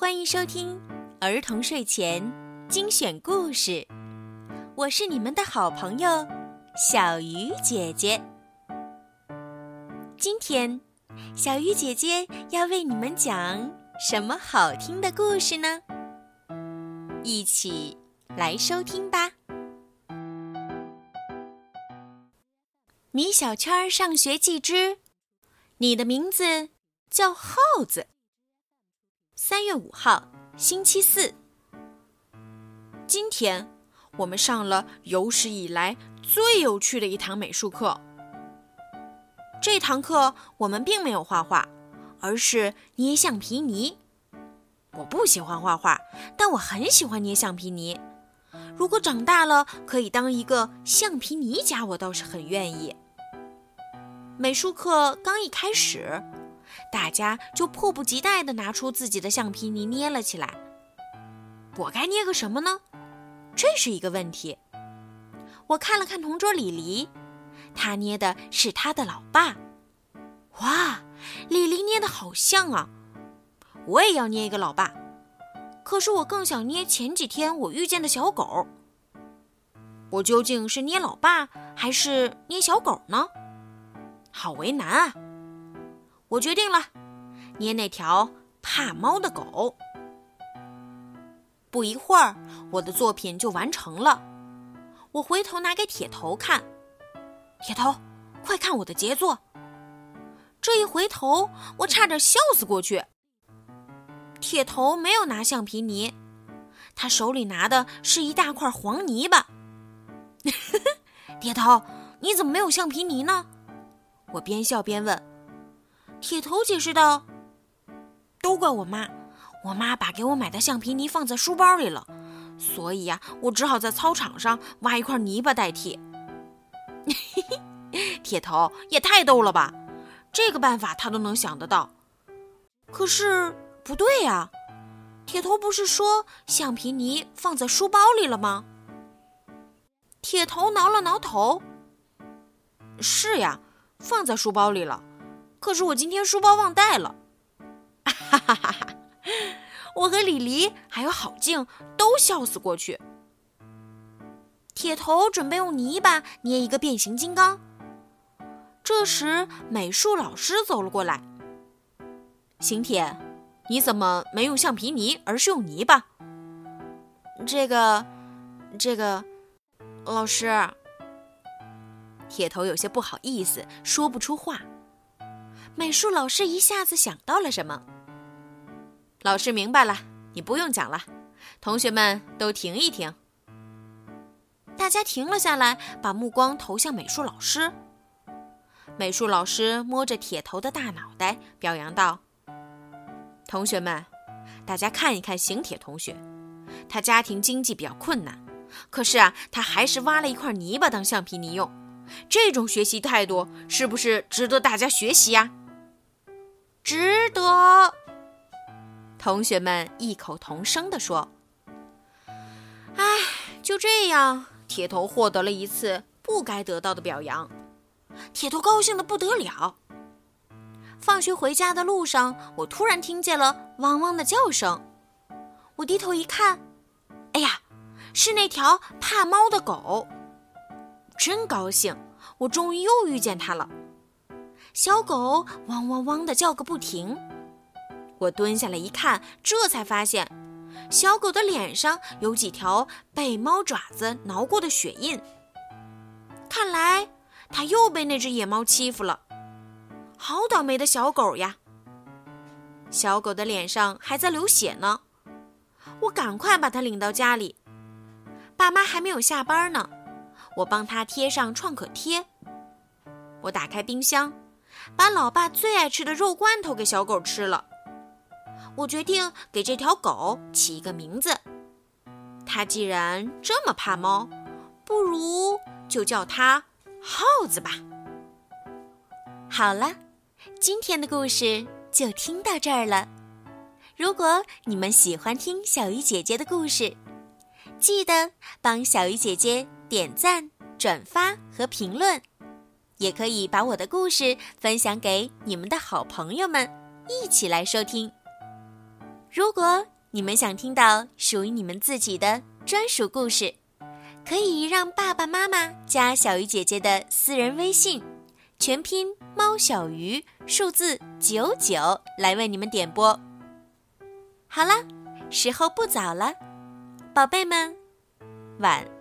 欢迎收听儿童睡前精选故事，我是你们的好朋友小鱼姐姐。今天小鱼姐姐要为你们讲什么好听的故事呢？一起来收听吧。米小圈上学记之你的名字叫耗子。3月5号，星期四。今天我们上了有史以来最有趣的一堂美术课。这堂课我们并没有画画，而是捏橡皮泥。我不喜欢画画，但我很喜欢捏橡皮泥。如果长大了可以当一个橡皮泥家，我倒是很愿意。美术课刚一开始，大家就迫不及待地拿出自己的橡皮泥捏了起来。我该捏个什么呢？这是一个问题。我看了看同桌李黎，他捏的是他的老爸。哇，李黎捏得好像啊！我也要捏一个老爸，可是我更想捏前几天我遇见的小狗。我究竟是捏老爸还是捏小狗呢？好为难啊！我决定了，捏那条怕猫的狗。不一会儿，我的作品就完成了。我回头拿给铁头看，铁头，快看我的杰作。这一回头，我差点笑死过去。铁头没有拿橡皮泥，他手里拿的是一大块黄泥巴。铁头，你怎么没有橡皮泥呢？我边笑边问。铁头解释道，都怪我妈，我妈把给我买的橡皮泥放在书包里了，所以我只好在操场上挖一块泥巴代替。铁头也太逗了吧，这个办法他都能想得到。可是不对呀，铁头不是说橡皮泥放在书包里了吗？铁头挠了挠头，是呀，放在书包里了，可是我今天书包忘带了。哈哈哈哈！我和李黎还有郝静都笑死过去。铁头准备用泥巴捏一个变形金刚。这时美术老师走了过来。邢铁，你怎么没用橡皮泥，而是用泥巴？这个，老师。铁头有些不好意思，说不出话。美术老师一下子想到了什么。老师明白了，你不用讲了，同学们都停一停。大家停了下来，把目光投向美术老师。美术老师摸着铁头的大脑袋，表扬道，同学们，大家看一看邢铁同学，他家庭经济比较困难，可是他还是挖了一块泥巴当橡皮泥用，这种学习态度是不是值得大家学习呀？值得！同学们异口同声地说。就这样，铁头获得了一次不该得到的表扬。铁头高兴得不得了。放学回家的路上，我突然听见了汪汪的叫声。我低头一看，哎呀，是那条怕猫的狗。真高兴，我终于又遇见它了。小狗汪汪汪地叫个不停。我蹲下来一看，这才发现小狗的脸上有几条被猫爪子挠过的血印。看来它又被那只野猫欺负了。好倒霉的小狗呀！小狗的脸上还在流血呢。我赶快把它领到家里。爸妈还没有下班呢，我帮它贴上创可贴。我打开冰箱，把老爸最爱吃的肉罐头给小狗吃了。我决定给这条狗起一个名字。它既然这么怕猫，不如就叫它耗子吧。好了，今天的故事就听到这儿了。如果你们喜欢听小鱼姐姐的故事，记得帮小鱼姐姐点赞、转发和评论，也可以把我的故事分享给你们的好朋友们，一起来收听。 如果你们想听到属于你们自己的专属故事，可以让爸爸妈妈加小鱼姐姐的私人微信，全拼猫小鱼，数字99来为你们点播。好了，时候不早了，宝贝们，晚安。